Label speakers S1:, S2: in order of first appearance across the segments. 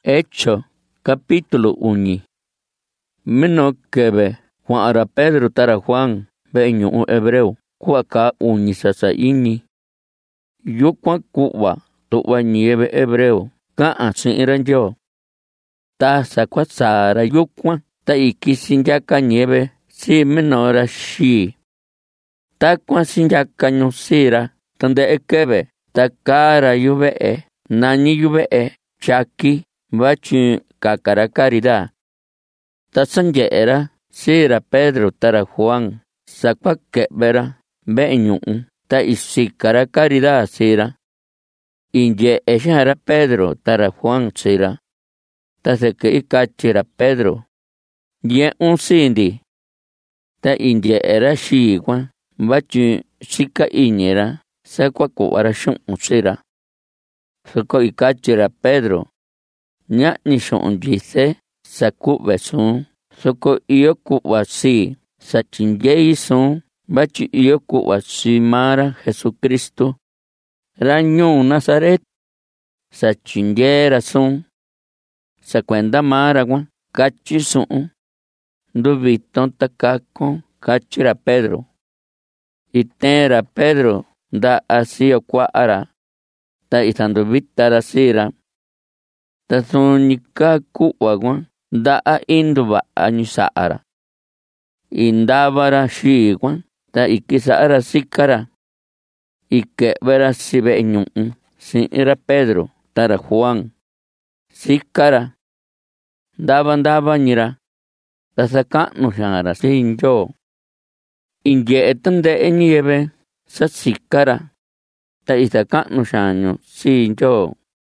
S1: Hecho, capítulo 1. Mino kebe Juan ara Pedro tara Juan beñu hebreo kuaka uni sasa ini. Yukwa kuwa tuwa nieve hebreo kaa sinranjo. Ta sakwa sara yukwa ta ikisinjaka nieve si minora shi. Ta kwa sinjaka nyusira tande ekebe ta kara yuvee nani yuvee chaki bachi kakara caridad. Ta sanjeera sira Pedro tara Juan sakwa kebera beñu ta isikara caridad sira. Inje eshara Pedro tara Juan sira. Ta seke ikachira Pedro. Ye sindi. Ta inje era shigwa bachi shika inyera sakwa kuwara shun sira. Soko ikachira Pedro. Nya ni shon jise saku besun. Soko iyo kuwa si sachinjei sun bachi iyo kuwa si mara Jesucristo. Ranyo Nazaret sachinjera sun. Sakwenda mara gwa kachi sun. Ndubiton takako kachira Pedro. Itera Pedro da asio kwa ara. Ta itandubitara sira. Ta sunika kuwa gwa da a induba anyusaara. Indabara shigwa ta ikisaara sikara. Ikebera sibeñu sinira Pedro tara Juan. Sikara. Daba nyira. Ta sakanu shara sinjo. Inje etande enyebe sa sikara. Ta isakanu shanyo sinjo.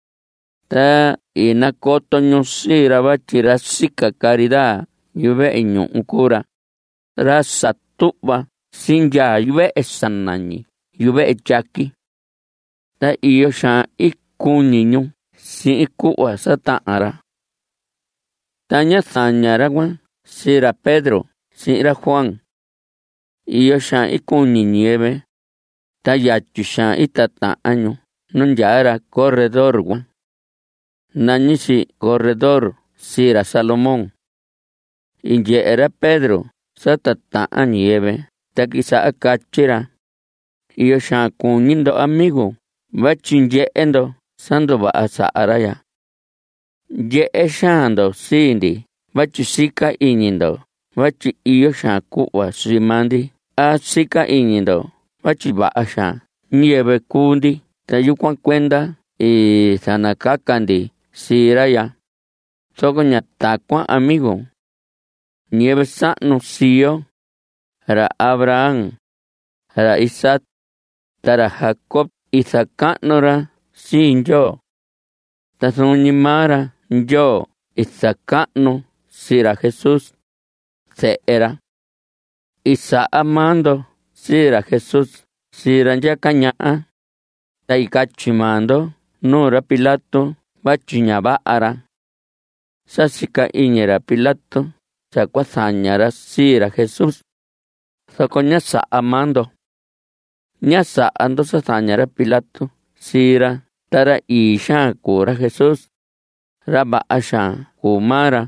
S1: Ta inakoto nyusira bachira sika caridad yuve inyo ukura. Rasa tuba sinja yuve esanani yuve echaki. Ta iyo shan ikuninyo si ikuwa satara. Tanya sanyara gwa sira Pedro sira Juan. Iyo shan ikuninyebe. Ta yachu shan itata año nunjara corredor gwa. Nanyisi corredor sira Salomón. Inje era Pedro satata anyebe. Ta kisa akachira. Iyo shan kunindo amigo. Bachinje endo sando ba asa araya. Je eshando sindi. Bachisika inindo. Bachi iyo shan kuwa simandi. Asika inindo. Bachi ba asha. Niebe kundi. Ta yukwan kwenda. Sanakakandi. Siraya. Soko nyatakwa amigo. Nieve sano siyo. Ra Abraham. Ra Isaac. Tara Jacob. Isakanora sinjo. Tasunimara yo. Isakano. Sira Jesús. Se era. Isa amando. Sira Jesús. Sira yakanyaa. Taikachimando. Nura Pilato. Bachiñaba ara. Sasika iñera Pilato. Sakwasanyara sira Jesús. Sakonyasa amando. Nyasa ando sasanyara Pilato. Sira. Tara isha kura Jesús. Raba asha kumara.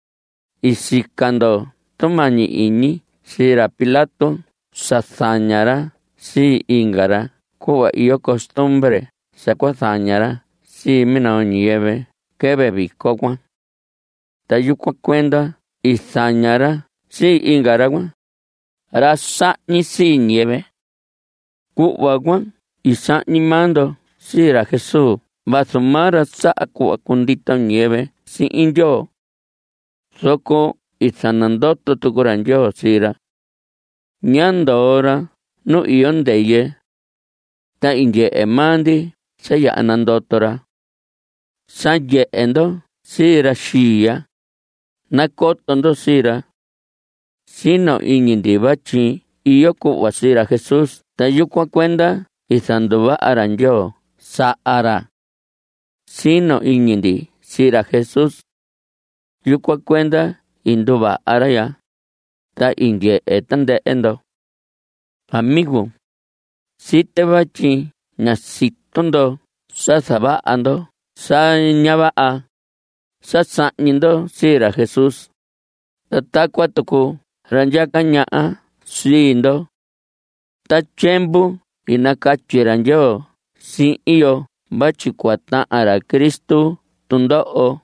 S1: Isikando. Tomani ini. Sira Pilato. Sasanyara. Si ingara. Kuwa iyo costumbre. Sakwasanyara. Si mina nieve, kebe bikokwa. Tayukwa kwenda, isanyara, si ingaragwa. Rasa ni si nieve. Kuwagwa, isa ni mando, sira Jesús. Basumara sa akwa kundita nieve, si injo. Soko, isanandoto tukuranjo, sira. Nyando ora, no iondeye. Ta inje emandi, saya anandotora. Sanje endo sira shia. Nakotondo sira. Sino inyindi bachi. Iyoku wasira Jesús. Tayukwa kwenda. Isanduba aranjo. Saara. Sino inyindi sira Jesús. Yukwa kwenda. Induba araya. Ta inye etande endo. Amigo. Site bachi. Nasitondo. Sasaba ando. Sa nyaba a. sasañindo si ra Jesús. Tatakua tuku ranjakaña'a sindo. Tachembu inakachiranyo si iyo bachikuata'ara Kristu tundo'o.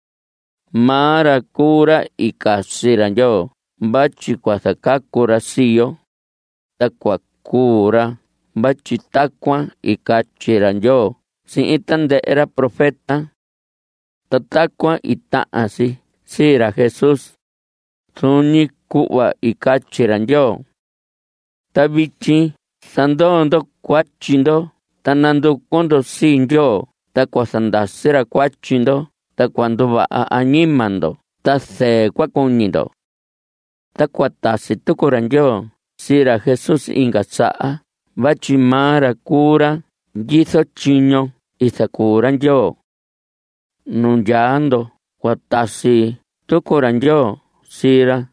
S1: Mara kura ikasiranyo bachikuathakakura siyo. Takua kura bachitakua ikachiranyo si itande'era profeta. Tatakua ita'asi si ra Jesús. Suni ku'wa ikachiranyo. Tabichi sandondo kuachindo tanando kondo sinyo. Takua sandasira kuachindo. Takuando va'a animando. Tase kuakunindo. Takua tasi tukuranyo. Si ra Jesús ingasa'a. Bachimara kura. Gizo chiño. Isakuranyo. Nunjando. Kuatasi tukuranyo. Sira.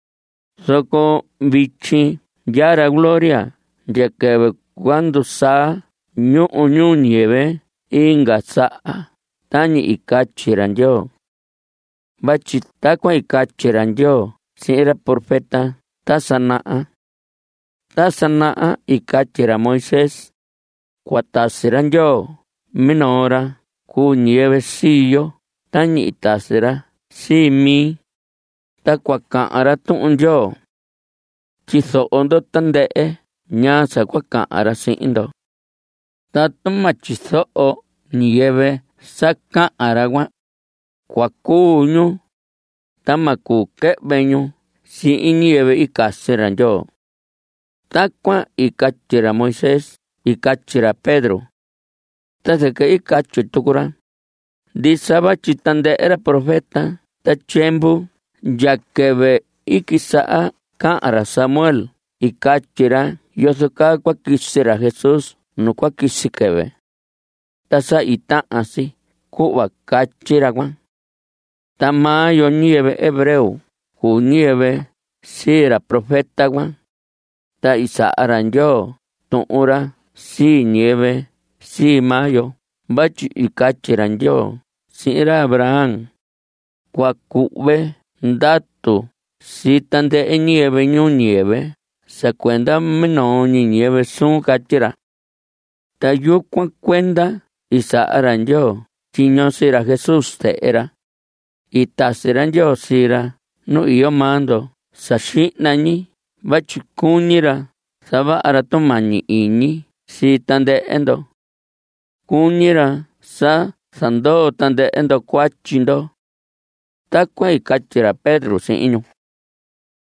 S1: Soko bichi. Yara gloria. Yakebe cuando sa. Ñu nieve. Ingasa'a. Tani ikachiranyo. Bachitakwa ikachiranyo. Si era profeta. Tasana'a. Tasana'a ikachira Moisés. Kuatasiranyo. Minora. Ku nieve siyo. Tani itasira. Si mi. Takwa ka'ara tu'unyo. Chiso ondo tande'e. Nyasa kwa ka'ara si'indo. Tatuma chiso o nieve. Saka aragua. Kuakuñu. Tamaku kebeñu. Si nieve ikasiranyo. Takwa ikachira Moisés. Ikachira Pedro. Taseke ikachitukura. Disaba chitande era profeta. Tachembu. Yakebe ikisa'a ka'ara Samuel. Ikachira. Yosuka kwa kisira Jesús. No kwa kisikebe. Tasa ita'asi. Ku'wa kachiragua. Tamayo nieve hebreu. Ku nieve. Sira profeta gua. Ta isa'aranyo. Tu'ura. Si nieve. Si mayo. Bachi ikachiranyo. Sira Abraham. Kwa ku've. Ndatu. Si tande nieve ñu nieve. Se cuenta meno ni nieve sun kachira. Ta yu kwa cuenta. Isa'aranyo. Chiño sira Jesús te era. Itasiranyo sira. No iyo mando. Sashi nani. Bachikuñira. Saba aratomani iñi. Si tande endo. Kuñira. Sa sando tande endo kuachindo. Takwa ikachira Pedro si iño.